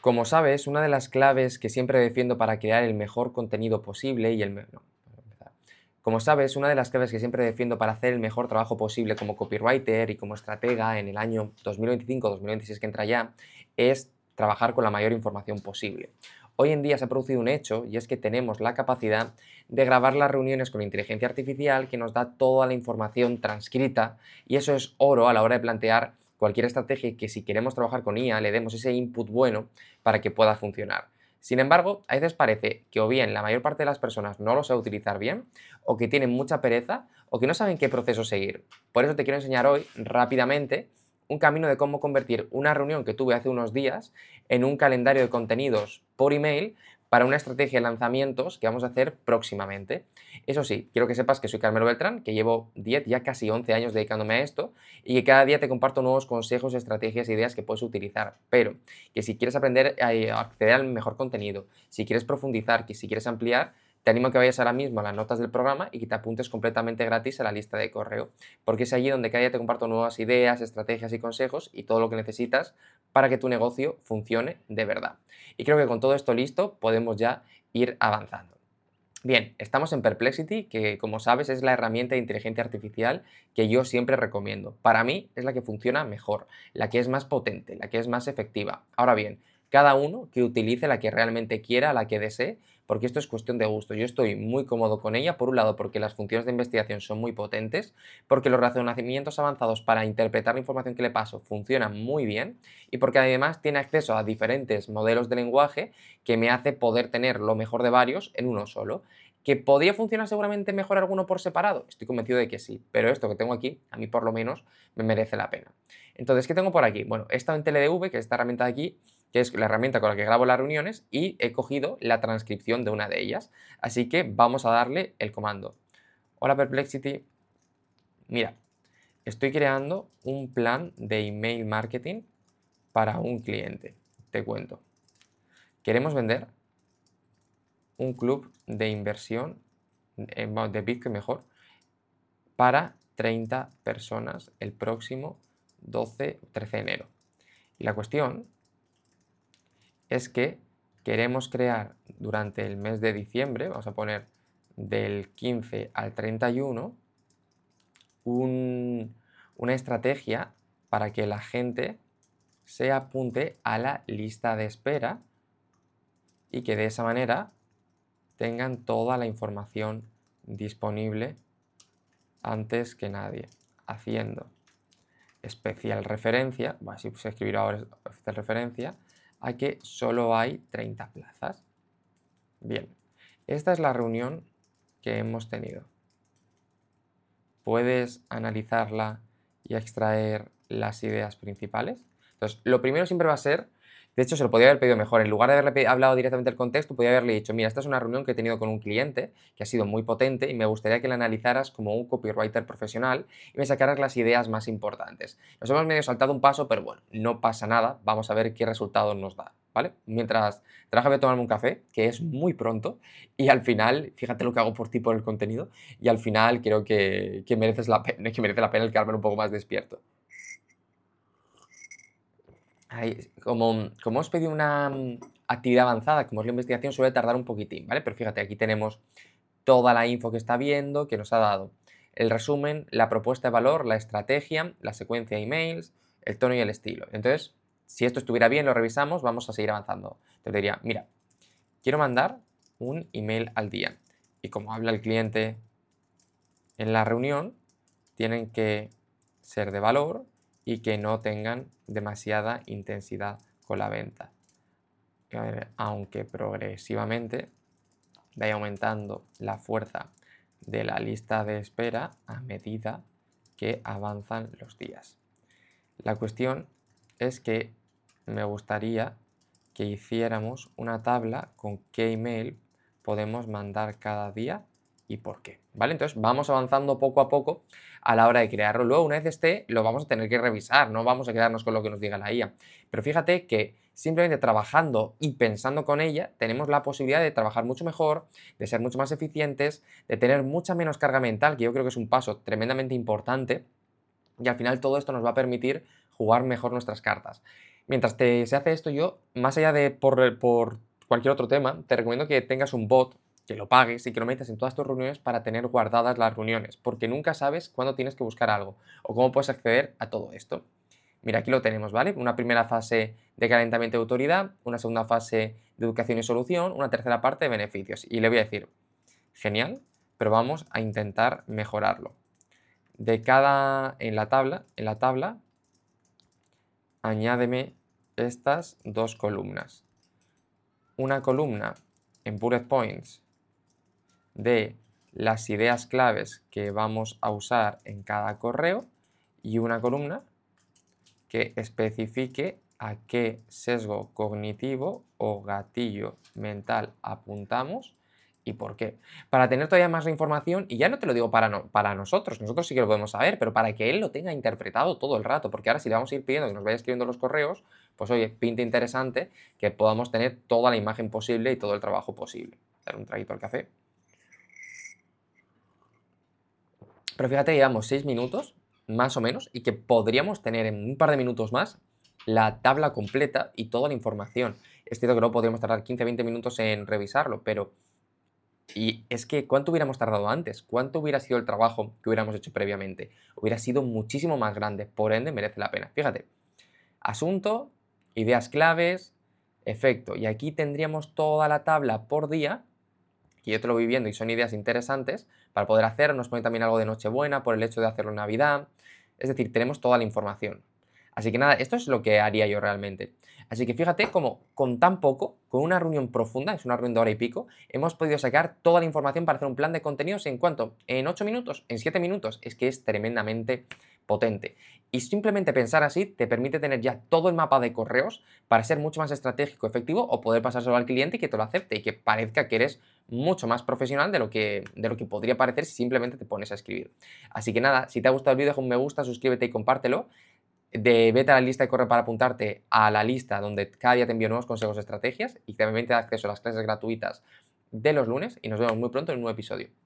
Como sabes, una de las claves que siempre defiendo para crear el mejor contenido posible y el me- no, para empezar. Como sabes, una de las claves que siempre defiendo para hacer el mejor trabajo posible como copywriter y como estratega en el año 2025-2026 que entra ya, es trabajar con la mayor información posible. Hoy en día se ha producido un hecho y es que tenemos la capacidad de grabar las reuniones con inteligencia artificial que nos da toda la información transcrita y eso es oro a la hora de plantear cualquier estrategia que si queremos trabajar con IA le demos ese input bueno para que pueda funcionar. Sin embargo, a veces parece que o bien la mayor parte de las personas no lo sabe utilizar bien, o que tienen mucha pereza, o que no saben qué proceso seguir. Por eso te quiero enseñar hoy rápidamente un camino de cómo convertir una reunión que tuve hace unos días en un calendario de contenidos por email para una estrategia de lanzamientos que vamos a hacer próximamente. Eso sí, quiero que sepas que soy Carmelo Beltrán, que llevo 10, ya casi 11 años dedicándome a esto y que cada día te comparto nuevos consejos, estrategias e ideas que puedes utilizar. Pero que si quieres aprender a acceder al mejor contenido, si quieres profundizar, que si quieres ampliar, te animo a que vayas ahora mismo a las notas del programa y que te apuntes completamente gratis a la lista de correo, porque es allí donde cada día te comparto nuevas ideas, estrategias y consejos y todo lo que necesitas para que tu negocio funcione de verdad. Y creo que con todo esto listo podemos ya ir avanzando. Bien, estamos en Perplexity, que como sabes es la herramienta de inteligencia artificial que yo siempre recomiendo. Para mí es la que funciona mejor, la que es más potente, la que es más efectiva. Ahora bien, cada uno que utilice la que realmente quiera, la que desee, porque esto es cuestión de gusto. Yo estoy muy cómodo con ella, por un lado porque las funciones de investigación son muy potentes, porque los razonamientos avanzados para interpretar la información que le paso funcionan muy bien y porque además tiene acceso a diferentes modelos de lenguaje que me hace poder tener lo mejor de varios en uno solo. ¿Que podría funcionar seguramente mejor alguno por separado? Estoy convencido de que sí, pero esto que tengo aquí, a mí por lo menos, me merece la pena. Entonces, ¿qué tengo por aquí? Bueno, he estado en TeleDV, que es esta herramienta de aquí, que es la herramienta con la que grabo las reuniones, y he cogido la transcripción de una de ellas. Así que vamos a darle el comando. Hola Perplexity, mira, estoy creando un plan de email marketing para un cliente. Te cuento. Queremos vender un club de inversión de Bitcoin mejor para 30 personas el próximo 12 o 13 de enero. Y la cuestión es que queremos crear durante el mes de diciembre, vamos a poner del 15 al 31, una estrategia para que la gente se apunte a la lista de espera y que de esa manera tengan toda la información disponible antes que nadie, haciendo especial referencia, así se escribirá ahora especial referencia, a que solo hay 30 plazas. Bien, esta es la reunión que hemos tenido. ¿Puedes analizarla y extraer las ideas principales? Entonces, lo primero siempre va a ser, de hecho se lo podría haber pedido mejor, en lugar de haberle hablado directamente del contexto, podría haberle dicho, mira, esta es una reunión que he tenido con un cliente que ha sido muy potente y me gustaría que la analizaras como un copywriter profesional y me sacaras las ideas más importantes. Nos hemos medio saltado un paso, pero bueno, no pasa nada, vamos a ver qué resultados nos da, ¿vale? Mientras trabajo voy a tomarme un café, que es muy pronto, y al final, fíjate lo que hago por ti por el contenido, y al final creo que mereces la pena, que merece la pena el quedarme un poco más despierto. Como os pedí una actividad avanzada, como es la investigación, suele tardar un poquitín, ¿vale? Pero fíjate, aquí tenemos toda la info que está viendo, que nos ha dado el resumen, la propuesta de valor, la estrategia, la secuencia de emails, el tono y el estilo. Entonces, si esto estuviera bien, lo revisamos, vamos a seguir avanzando. Entonces diría, mira, quiero mandar un email al día. Y como habla el cliente en la reunión, tienen que ser de valor y que no tengan demasiada intensidad con la venta. Aunque progresivamente vaya aumentando la fuerza de la lista de espera a medida que avanzan los días. La cuestión es que me gustaría que hiciéramos una tabla con qué email podemos mandar cada día y por qué, ¿vale? Entonces vamos avanzando poco a poco a la hora de crearlo. Luego, una vez esté, lo vamos a tener que revisar, no vamos a quedarnos con lo que nos diga la IA. Pero fíjate que simplemente trabajando y pensando con ella, tenemos la posibilidad de trabajar mucho mejor, de ser mucho más eficientes, de tener mucha menos carga mental, que yo creo que es un paso tremendamente importante, y al final todo esto nos va a permitir jugar mejor nuestras cartas. Mientras se hace esto, yo, más allá de por cualquier otro tema, te recomiendo que tengas un bot, que lo pagues y que lo metas en todas tus reuniones para tener guardadas las reuniones, porque nunca sabes cuándo tienes que buscar algo o cómo puedes acceder a todo esto. Mira, aquí lo tenemos, ¿vale? Una primera fase de calentamiento de autoridad, una segunda fase de educación y solución, una tercera parte de beneficios. Y le voy a decir, genial, pero vamos a intentar mejorarlo. En la tabla, añádeme estas dos columnas. Una columna en bullet points de las ideas claves que vamos a usar en cada correo y una columna que especifique a qué sesgo cognitivo o gatillo mental apuntamos y por qué. Para tener todavía más información, y ya no te lo digo para nosotros sí que lo podemos saber, pero para que él lo tenga interpretado todo el rato, porque ahora si le vamos a ir pidiendo que nos vaya escribiendo los correos, pues oye, pinta interesante que podamos tener toda la imagen posible y todo el trabajo posible. Dar un traguito al café. Pero fíjate, llevamos 6 minutos, más o menos, y que podríamos tener en un par de minutos más la tabla completa y toda la información. Es cierto que no podríamos tardar 15-20 minutos en revisarlo, pero... Y es que, ¿cuánto hubiéramos tardado antes? ¿Cuánto hubiera sido el trabajo que hubiéramos hecho previamente? Hubiera sido muchísimo más grande, por ende merece la pena. Fíjate, asunto, ideas claves, efecto. Y aquí tendríamos toda la tabla por día, que yo te lo voy viendo y son ideas interesantes para poder hacer. Nos pone también algo de Nochebuena por el hecho de hacerlo en Navidad. Es decir, tenemos toda la información. Así que nada, esto es lo que haría yo realmente. Así que fíjate cómo con tan poco, con una reunión profunda, es una reunión de hora y pico, hemos podido sacar toda la información para hacer un plan de contenidos en cuánto, en 8 minutos, en 7 minutos. Es que es tremendamente potente. Y simplemente pensar así te permite tener ya todo el mapa de correos para ser mucho más estratégico, efectivo o poder pasárselo al cliente y que te lo acepte y que parezca que eres mucho más profesional de lo que podría parecer si simplemente te pones a escribir. Así que nada, si te ha gustado el vídeo, deja un me gusta, suscríbete y compártelo. Vete a la lista de correo para apuntarte a la lista donde cada día te envío nuevos consejos, estrategias y también te da acceso a las clases gratuitas de los lunes y nos vemos muy pronto en un nuevo episodio.